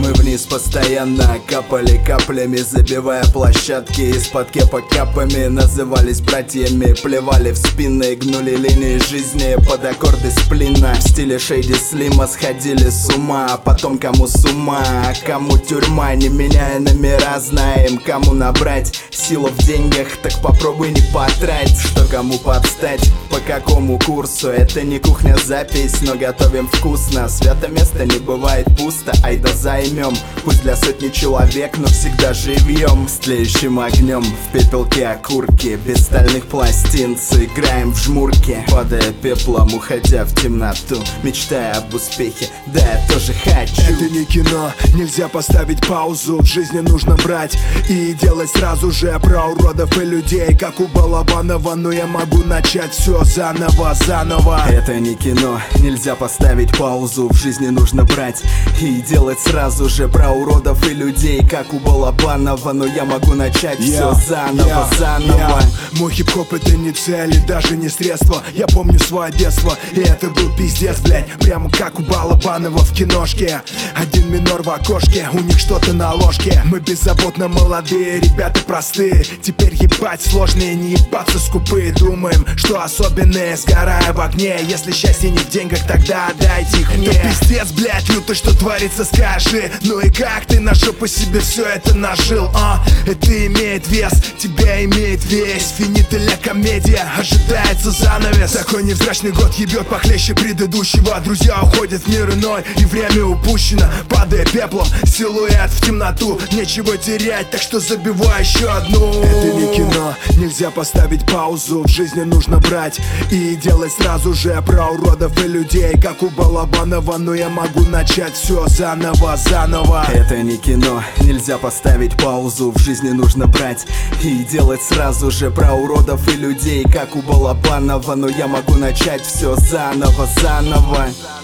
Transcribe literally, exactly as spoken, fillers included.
Мы вниз постоянно капали каплями, забивая площадки из-под кепок капами. Назывались братьями, плевали в спины, гнули линии жизни под аккорды сплина. В стиле Шейди Слима сходили с ума, а потом кому с ума, а кому тюрьма. Не меняя номера, знаем, кому набрать силу в деньгах, так попробуй не потратить. Что кому подстать, по какому курсу? Это не кухня-запись, но готовим вкусно. Свято место не бывает пусто, айда займем. Пусть для сотни человек, но всегда живьем. С тлеющим огнем в пепелке окурки, без стальных пластин сыграем в жмурки. Падая пеплом, уходя в темноту, мечтая об успехе, да я тоже хочу. Это не кино, нельзя поставить паузу. В жизни нужно брать и делать сразу же. Про уродов и людей, как у Балабанова, но я могу начать все заново, заново. Это не кино, нельзя поставить паузу. В жизни нужно брать и делать сразу же. Про уродов и людей, как у Балабанова, но я могу начать все заново, yeah, заново yeah. Мой хип-хоп это не цель и даже не средство. Я помню свое детство, и это был пиздец, блять. Прямо как у Балабанова в киношке. Один минор в окошке, у них что-то на ложке. Мы беззаботно молодые, ребята простые. Теперь ебать сложные, не ебаться скупые. Думаем, что особенные, сгорая в огне. Если счастье не в деньгах, тогда отдайте их мне. Это пиздец, блять, люто, что творится, скажи. Ну и как ты на жопу себе все это нажил, а? Это имеет вес, тебя имеет весь. Финита комедия, ожидается занавес. Такой невзрачный год ебет похлеще предыдущего. Друзья уходят в мир иной, и время упущено. Падая пеплом, силуэт в темноту. Нечего терять, так что забивай еще одну. Это не кино, нельзя поставить паузу. В жизни нужно брать и делать сразу же. Про уродов и людей, как у Балабанова, но я могу начать все заново, заново. Это не кино, нельзя поставить паузу. В жизни нужно брать и делать сразу же. Про уродов и людей, как у Балабанова, но я могу начать все заново, заново.